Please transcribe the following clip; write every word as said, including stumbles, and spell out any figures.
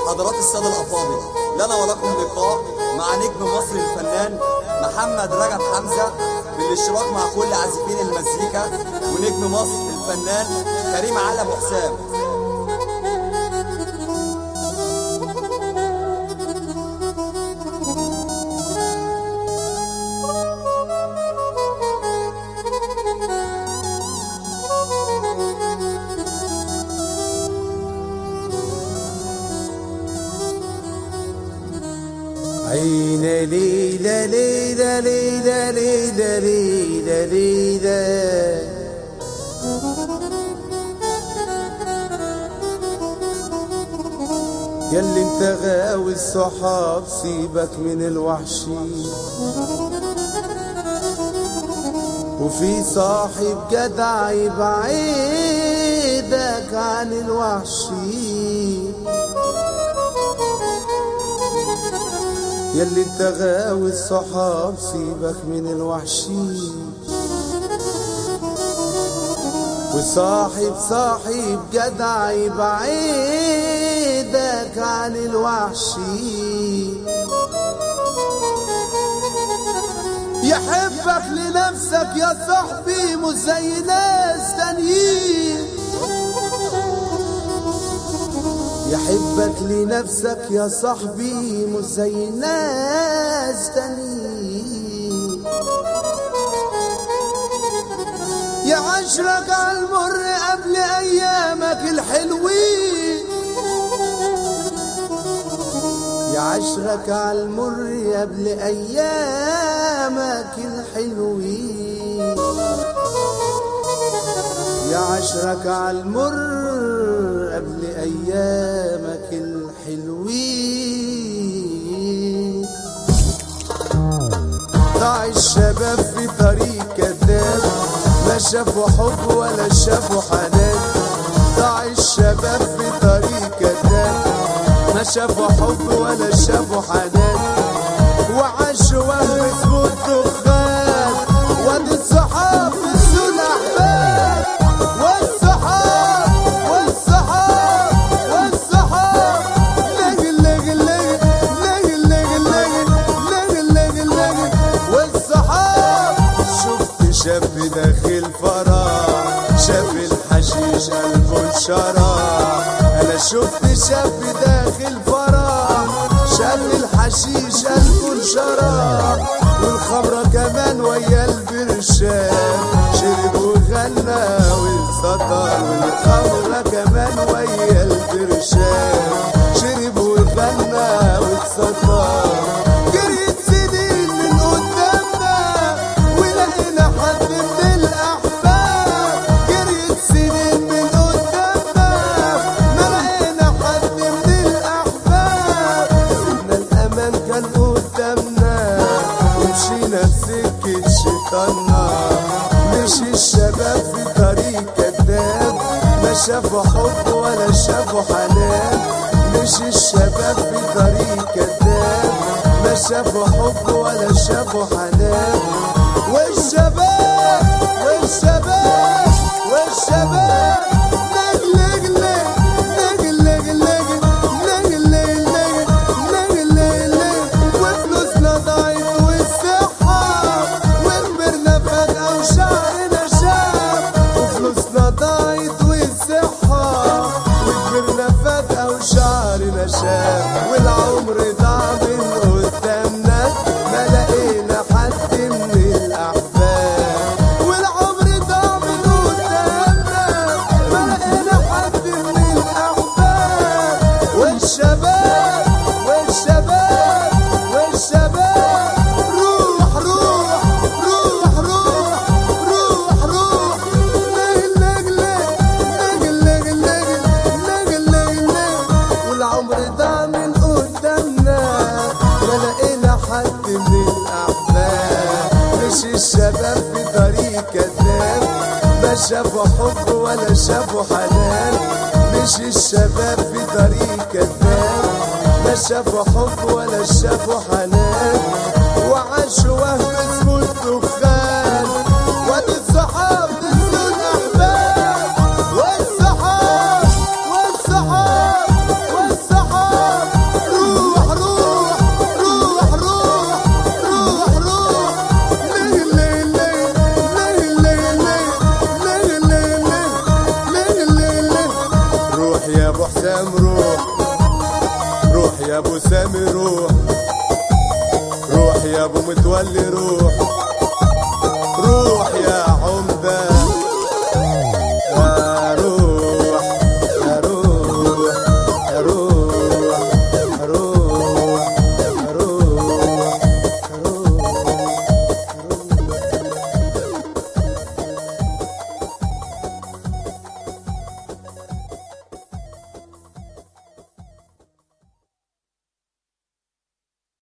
حضرات السادة الأفاضل، لنا ولكم لقاء مع نجم مصر الفنان محمد رجب حمزة بالاشتراك مع كل عازفين المزيكا، ونجم مصر الفنان كريم علي أبو حسام. عين ليلى ليلى ليلى ليلى ليلى ليلى ياللي انت غاوي الصحاب سيبك من الوحشي، وفي صاحب جدع يبعدك عن الوحشي، ياللي انت غاوي الصحاب سيبك من الوحشي، وصاحب صاحب جدع يبعدك عن الوحشي، يحبك لنفسك يا صاحبي مش زي ناس تانيين، يحبك لنفسك يا صاحبي مش زي ناس تانيين، يعاشرك عالمر قبل ايامك الحلوين، يعاشرك عالمر قبل ايامك الحلوين، يعاشرك عالمر قبل ايامك الحلوين. ضاع الشباب في طريق كذاب، لا شافوا حب ولا شافوا حنان، ضاع الشباب في طريق كذاب، ما شافوا حب ولا شافوا حنان، وعاشوا وهم اسمه الدخان، وادي الصحاب نسوا الاحباب، والصحاب والصحاب والصحاب لجل لجل لجل لجل لجل لجل لجل والصحاب. شفت شاب داخل فرح شاف الحشيش قلبه انشرح، انا شفت شاب داخل فرح شاف الحشيش قلبه انشرح، والخمرة كمان ويا البرشام شرب وغنى وانسطر، والخمرة كمان ويا البرشام شرب وغنى وانسطر. جريت سنين من قدامنا ولقينا حد من الاحباب، جريت سنين من قدامنا ما لقينا حد من الاحباب، سيبنا الامان كان قدامنا ومشينا بسكة شيطاننا، مشي الشباب في طريق كذاب، ما شافوا حب ولا شافوا حنان، مشي الشباب في طريق كذاب، ما شافوا حب ولا شافوا حنان، والشباب والشباب والشباب لجل لجل لجل لجل لجل لجل لجل، وفلوسنا ضاعت والصحة وكبرنا فجأة وشعرنا شاب، وفلوسنا ضاعت والصحة وكبرنا فجأة وشعرنا شاب، والعمر ضاع من قدامنا ما لقينا حد من الأحباب، والعمر ضاع من قدامنا ما لقينا حد من الأحباب، والشباب والشباب والشباب روح روح روح روح روح روح لجل لجل لجل لجل لجل، والعمر ضاع من قدامنا ما لقينا حد من الأحباب، مشي الشباب في طريق كذاب، ما شافوا حب ولا شافوا حنان، مشي الشباب في طريق كذاب، ما شافوا حب ولا شافوا حنان، وعاشوا وهم اسمه الدخان، وادي الصحاب نسوا الاحباب، والصحاب والصحاب والصحاب ابو سامي روح، روح يا ابو متولي روح.